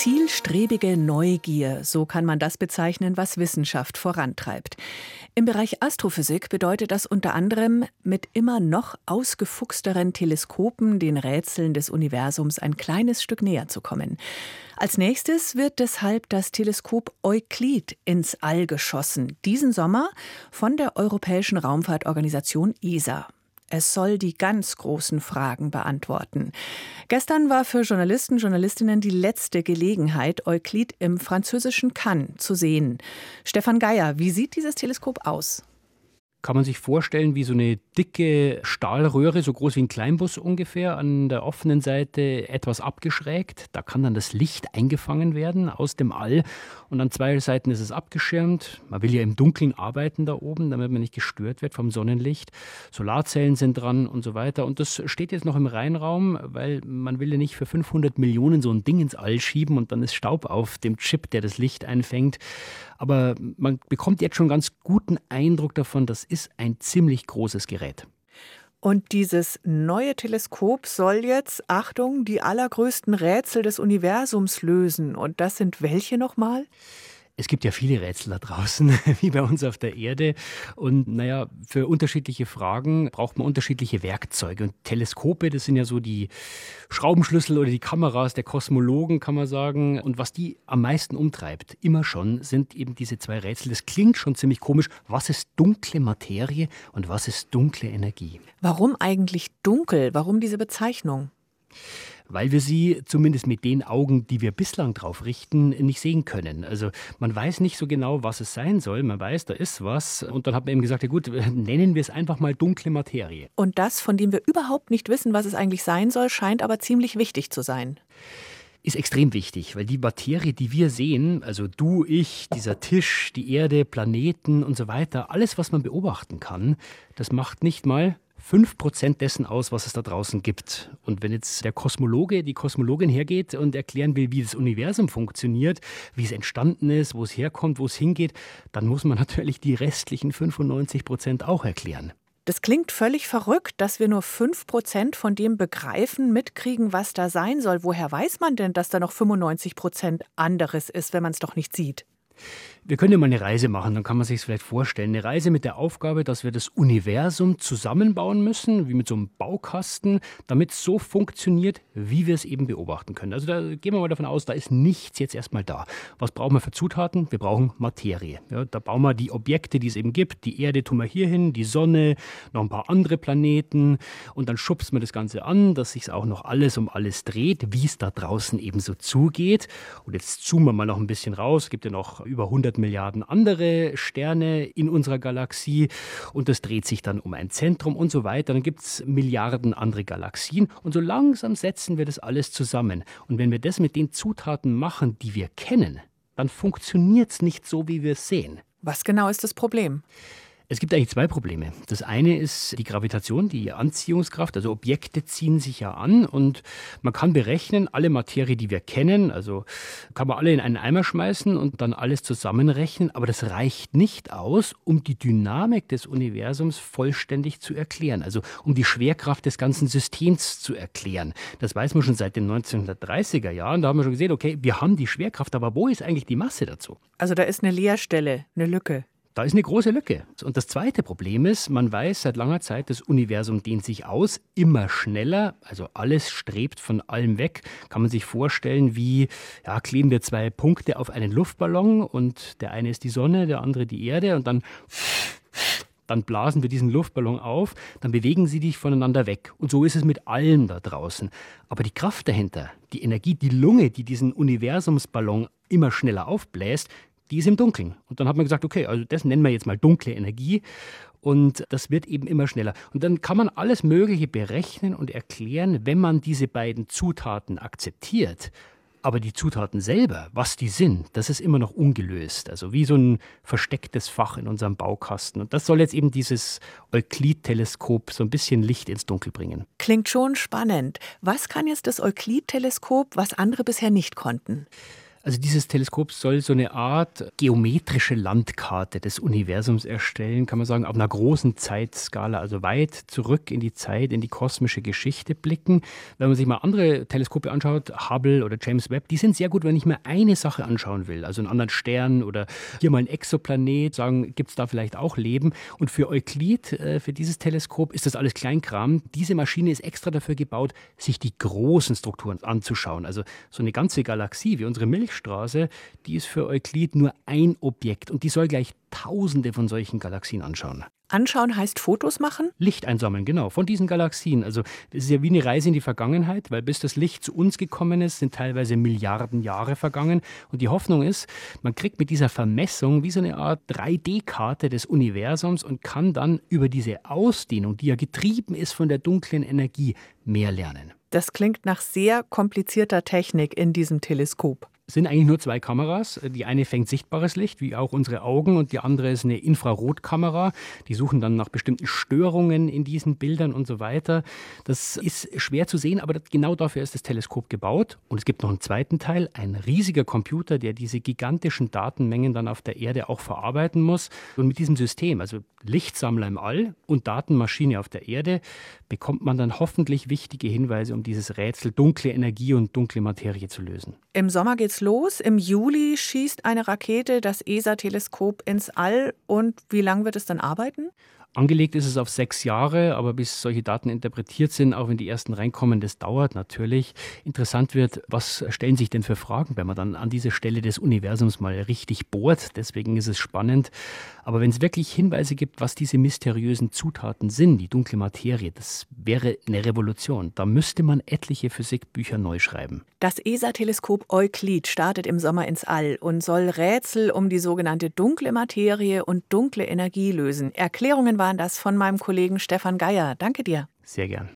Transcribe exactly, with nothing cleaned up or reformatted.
Zielstrebige Neugier, so kann man das bezeichnen, was Wissenschaft vorantreibt. Im Bereich Astrophysik bedeutet das unter anderem, mit immer noch ausgefuchsteren Teleskopen den Rätseln des Universums ein kleines Stück näher zu kommen. Als nächstes wird deshalb das Teleskop Euklid ins All geschossen, diesen Sommer von der Europäischen Raumfahrtorganisation E S A. Es soll die ganz großen Fragen beantworten. Gestern war für Journalisten, Journalistinnen die letzte Gelegenheit, Euklid im französischen Cannes zu sehen. Stefan Geier, wie sieht dieses Teleskop aus? Kann man sich vorstellen wie so eine dicke Stahlröhre, so groß wie ein Kleinbus ungefähr, an der offenen Seite etwas abgeschrägt. Da kann dann das Licht eingefangen werden aus dem All und an zwei Seiten ist es abgeschirmt. Man will ja im Dunkeln arbeiten da oben, damit man nicht gestört wird vom Sonnenlicht. Solarzellen sind dran und so weiter. Und das steht jetzt noch im Reinraum, weil man will ja nicht für fünfhundert Millionen so ein Ding ins All schieben und dann ist Staub auf dem Chip, der das Licht einfängt. Aber man bekommt jetzt schon einen ganz guten Eindruck davon, das ist ein ziemlich großes Gerät. Und dieses neue Teleskop soll jetzt, Achtung, die allergrößten Rätsel des Universums lösen. Und das sind welche nochmal? Es gibt ja viele Rätsel da draußen, wie bei uns auf der Erde. Und naja, für unterschiedliche Fragen braucht man unterschiedliche Werkzeuge. Und Teleskope, das sind ja so die Schraubenschlüssel oder die Kameras der Kosmologen, kann man sagen. Und was die am meisten umtreibt, immer schon, sind eben diese zwei Rätsel. Das klingt schon ziemlich komisch. Was ist dunkle Materie und was ist dunkle Energie? Warum eigentlich dunkel? Warum diese Bezeichnung? Weil wir sie zumindest mit den Augen, die wir bislang drauf richten, nicht sehen können. Also man weiß nicht so genau, was es sein soll. Man weiß, da ist was. Und dann hat man eben gesagt, ja gut, nennen wir es einfach mal dunkle Materie. Und das, von dem wir überhaupt nicht wissen, was es eigentlich sein soll, scheint aber ziemlich wichtig zu sein. Ist extrem wichtig, weil die Materie, die wir sehen, also du, ich, dieser Tisch, die Erde, Planeten und so weiter, alles, was man beobachten kann, das macht nicht mal fünf Prozent dessen aus, was es da draußen gibt. Und wenn jetzt der Kosmologe, die Kosmologin hergeht und erklären will, wie das Universum funktioniert, wie es entstanden ist, wo es herkommt, wo es hingeht, dann muss man natürlich die restlichen fünfundneunzig Prozent auch erklären. Das klingt völlig verrückt, dass wir nur fünf Prozent von dem begreifen, mitkriegen, was da sein soll. Woher weiß man denn, dass da noch fünfundneunzig Prozent anderes ist, wenn man es doch nicht sieht? Wir können ja mal eine Reise machen, dann kann man sich es vielleicht vorstellen. Eine Reise mit der Aufgabe, dass wir das Universum zusammenbauen müssen, wie mit so einem Baukasten, damit es so funktioniert, wie wir es eben beobachten können. Also da gehen wir mal davon aus, da ist nichts jetzt erstmal da. Was brauchen wir für Zutaten? Wir brauchen Materie. Ja, da bauen wir die Objekte, die es eben gibt. Die Erde tun wir hier hin, die Sonne, noch ein paar andere Planeten. Und dann schubst man das Ganze an, dass sich auch noch alles um alles dreht, wie es da draußen eben so zugeht. Und jetzt zoomen wir mal noch ein bisschen raus. Es gibt ja noch über hundert Milliarden andere Sterne in unserer Galaxie und das dreht sich dann um ein Zentrum und so weiter. Dann gibt es Milliarden andere Galaxien und so langsam setzen wir das alles zusammen. Und wenn wir das mit den Zutaten machen, die wir kennen, dann funktioniert es nicht so, wie wir es sehen. Was genau ist das Problem? Es gibt eigentlich zwei Probleme. Das eine ist die Gravitation, die Anziehungskraft. Also Objekte ziehen sich ja an und man kann berechnen, alle Materie, die wir kennen, also kann man alle in einen Eimer schmeißen und dann alles zusammenrechnen. Aber das reicht nicht aus, um die Dynamik des Universums vollständig zu erklären. Also um die Schwerkraft des ganzen Systems zu erklären. Das weiß man schon seit den neunzehnhundertdreißiger Jahren. Da haben wir schon gesehen, okay, wir haben die Schwerkraft, aber wo ist eigentlich die Masse dazu? Also da ist eine Leerstelle, eine Lücke. Da ist eine große Lücke. Und das zweite Problem ist, man weiß seit langer Zeit, das Universum dehnt sich aus, immer schneller. Also alles strebt von allem weg. Kann man sich vorstellen, wie ja, kleben wir zwei Punkte auf einen Luftballon und der eine ist die Sonne, der andere die Erde und dann... Dann blasen wir diesen Luftballon auf, dann bewegen sie dich voneinander weg. Und so ist es mit allem da draußen. Aber die Kraft dahinter, die Energie, die Lunge, die diesen Universumsballon immer schneller aufbläst, die ist im Dunkeln. Und dann hat man gesagt, okay, also das nennen wir jetzt mal dunkle Energie. Und das wird eben immer schneller. Und dann kann man alles Mögliche berechnen und erklären, wenn man diese beiden Zutaten akzeptiert. Aber die Zutaten selber, was die sind, das ist immer noch ungelöst. Also wie so ein verstecktes Fach in unserem Baukasten. Und das soll jetzt eben dieses Euklid-Teleskop so ein bisschen Licht ins Dunkel bringen. Klingt schon spannend. Was kann jetzt das Euklid-Teleskop, was andere bisher nicht konnten? Also dieses Teleskop soll so eine Art geometrische Landkarte des Universums erstellen, kann man sagen, auf einer großen Zeitskala, also weit zurück in die Zeit, in die kosmische Geschichte blicken. Wenn man sich mal andere Teleskope anschaut, Hubble oder James Webb, die sind sehr gut, wenn ich mir eine Sache anschauen will, also einen anderen Stern oder hier mal ein Exoplanet, sagen, gibt es da vielleicht auch Leben? Und für Euklid, äh, für dieses Teleskop, ist das alles Kleinkram. Diese Maschine ist extra dafür gebaut, sich die großen Strukturen anzuschauen. Also so eine ganze Galaxie wie unsere Milchstraße, die ist für Euklid nur ein Objekt und die soll gleich Tausende von solchen Galaxien anschauen. Anschauen heißt Fotos machen? Licht einsammeln, genau, von diesen Galaxien. Also das ist ja wie eine Reise in die Vergangenheit, weil bis das Licht zu uns gekommen ist, sind teilweise Milliarden Jahre vergangen. Und die Hoffnung ist, man kriegt mit dieser Vermessung wie so eine Art drei D Karte des Universums und kann dann über diese Ausdehnung, die ja getrieben ist von der dunklen Energie, mehr lernen. Das klingt nach sehr komplizierter Technik in diesem Teleskop. Es sind eigentlich nur zwei Kameras. Die eine fängt sichtbares Licht, wie auch unsere Augen, und die andere ist eine Infrarotkamera. Die suchen dann nach bestimmten Störungen in diesen Bildern und so weiter. Das ist schwer zu sehen, aber genau dafür ist das Teleskop gebaut. Und es gibt noch einen zweiten Teil, ein riesiger Computer, der diese gigantischen Datenmengen dann auf der Erde auch verarbeiten muss. Und mit diesem System, also Lichtsammler im All und Datenmaschine auf der Erde, bekommt man dann hoffentlich wichtige Hinweise, um dieses Rätsel dunkle Energie und dunkle Materie zu lösen. Im Sommer geht's los. Im Juli schießt eine Rakete das E S A-Teleskop ins All. Und wie lange wird es dann arbeiten? Angelegt ist es auf sechs Jahre, aber bis solche Daten interpretiert sind, auch wenn die ersten reinkommen, das dauert natürlich. Interessant wird, was stellen sich denn für Fragen, wenn man dann an diese Stelle des Universums mal richtig bohrt. Deswegen ist es spannend. Aber wenn es wirklich Hinweise gibt, was diese mysteriösen Zutaten sind, die dunkle Materie, das wäre eine Revolution. Da müsste man etliche Physikbücher neu schreiben. Das E S A-Teleskop Euklid startet im Sommer ins All und soll Rätsel um die sogenannte dunkle Materie und dunkle Energie lösen. Erklärungen waren das von meinem Kollegen Stefan Geier. Danke dir. Sehr gern.